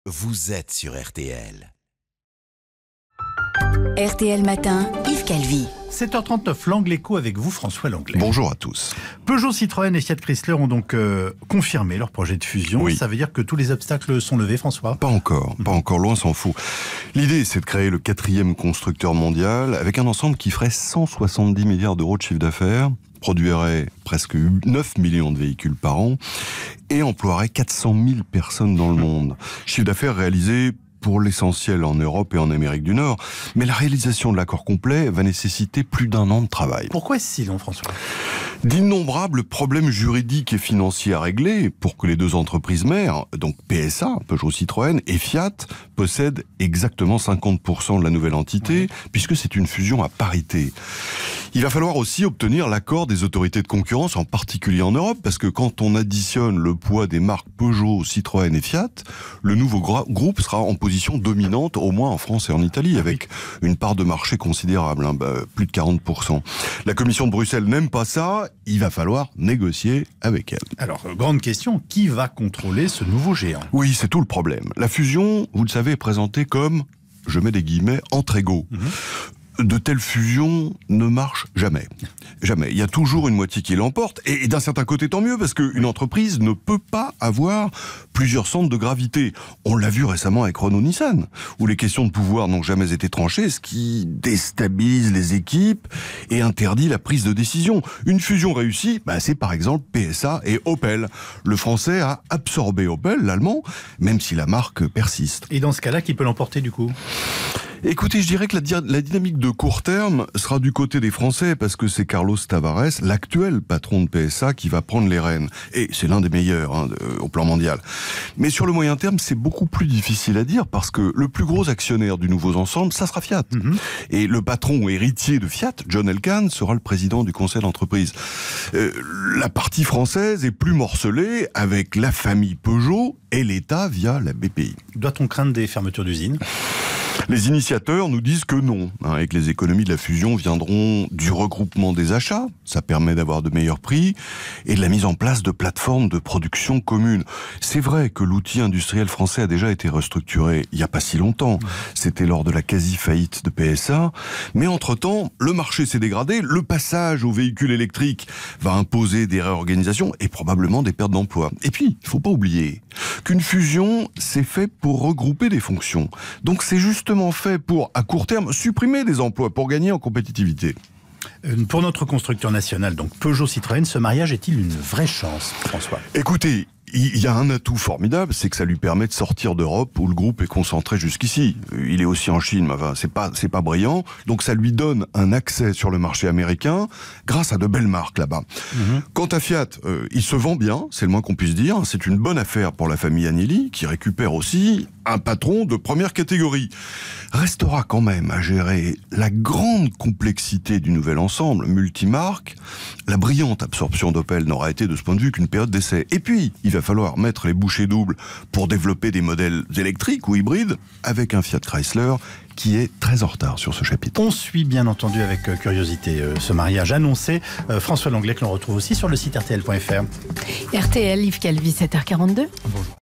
Vous êtes sur RTL. RTL Matin, Yves Calvi. 7h39, l'Angle Écho avec vous, François Langlais. Bonjour à tous. Peugeot, Citroën et Fiat Chrysler ont donc confirmé leur projet de fusion. Oui. Ça veut dire que tous les obstacles sont levés, François? Pas encore, loin s'en faut. L'idée, c'est de créer le 4e constructeur mondial avec un ensemble qui ferait 170 milliards d'euros de chiffre d'affaires, produirait presque 9 millions de véhicules par an et emploierait 400 000 personnes dans le monde. Chiffre d'affaires réalisé pour l'essentiel en Europe et en Amérique du Nord. Mais la réalisation de l'accord complet va nécessiter plus d'1 an de travail. Pourquoi est-ce si long, François? D'innombrables problèmes juridiques et financiers à régler pour que les deux entreprises mères, donc PSA, Peugeot Citroën, et Fiat, possèdent exactement 50% de la nouvelle entité, puisque c'est une fusion à parité. Il va falloir aussi obtenir l'accord des autorités de concurrence, en particulier en Europe, parce que quand on additionne le poids des marques Peugeot, Citroën et Fiat, le nouveau groupe sera en position dominante, au moins en France et en Italie, avec une part de marché considérable, plus de 40%. La Commission de Bruxelles n'aime pas ça, il va falloir négocier avec elle. Alors, grande question, qui va contrôler ce nouveau géant? Oui, c'est tout le problème. La fusion, vous le savez, est présentée comme, je mets des guillemets, entre égaux. De telles fusions ne marchent jamais. Jamais. Il y a toujours une moitié qui l'emporte. Et d'un certain côté, tant mieux, parce qu'une entreprise ne peut pas avoir plusieurs centres de gravité. On l'a vu récemment avec Renault-Nissan, où les questions de pouvoir n'ont jamais été tranchées, ce qui déstabilise les équipes et interdit la prise de décision. Une fusion réussie, c'est par exemple PSA et Opel. Le français a absorbé Opel, l'allemand, même si la marque persiste. Et dans ce cas-là, qui peut l'emporter du coup? Écoutez, je dirais que la dynamique de court terme sera du côté des Français, parce que c'est Carlos Tavares, l'actuel patron de PSA, qui va prendre les rênes. Et c'est l'un des meilleurs au plan mondial. Mais sur le moyen terme, c'est beaucoup plus difficile à dire, parce que le plus gros actionnaire du nouveau ensemble, ça sera Fiat. Et le patron héritier de Fiat, John Elkann, sera le président du conseil d'entreprise. La partie française est plus morcelée, avec la famille Peugeot et l'État via la BPI. Doit-on craindre des fermetures d'usines? Les initiateurs nous disent que non, et que les économies de la fusion viendront du regroupement des achats, ça permet d'avoir de meilleurs prix, et de la mise en place de plateformes de production communes. C'est vrai que l'outil industriel français a déjà été restructuré il n'y a pas si longtemps, c'était lors de la quasi-faillite de PSA, mais entre-temps, le marché s'est dégradé, le passage aux véhicules électriques va imposer des réorganisations et probablement des pertes d'emplois. Et puis, il ne faut pas oublier qu'une fusion, c'est fait pour regrouper des fonctions. Donc c'est justement fait pour, à court terme, supprimer des emplois pour gagner en compétitivité. Pour notre constructeur national, donc Peugeot Citroën, ce mariage est-il une vraie chance, François? Écoutez, il y a un atout formidable, c'est que ça lui permet de sortir d'Europe où le groupe est concentré jusqu'ici. Il est aussi en Chine, mais c'est pas brillant. Donc ça lui donne un accès sur le marché américain grâce à de belles marques là-bas. Quant à Fiat, il se vend bien, c'est le moins qu'on puisse dire. C'est une bonne affaire pour la famille Agnelli, qui récupère aussi un patron de première catégorie. Restera quand même à gérer la grande complexité du nouvel ensemble, multimarque. La brillante absorption d'Opel n'aura été de ce point de vue qu'une période d'essai. Et puis, il va falloir mettre les bouchées doubles pour développer des modèles électriques ou hybrides avec un Fiat Chrysler qui est très en retard sur ce chapitre. On suit bien entendu avec curiosité ce mariage annoncé. François Langlais, que l'on retrouve aussi sur le site rtl.fr. RTL, Yves Calvi, 7h42. Bonjour.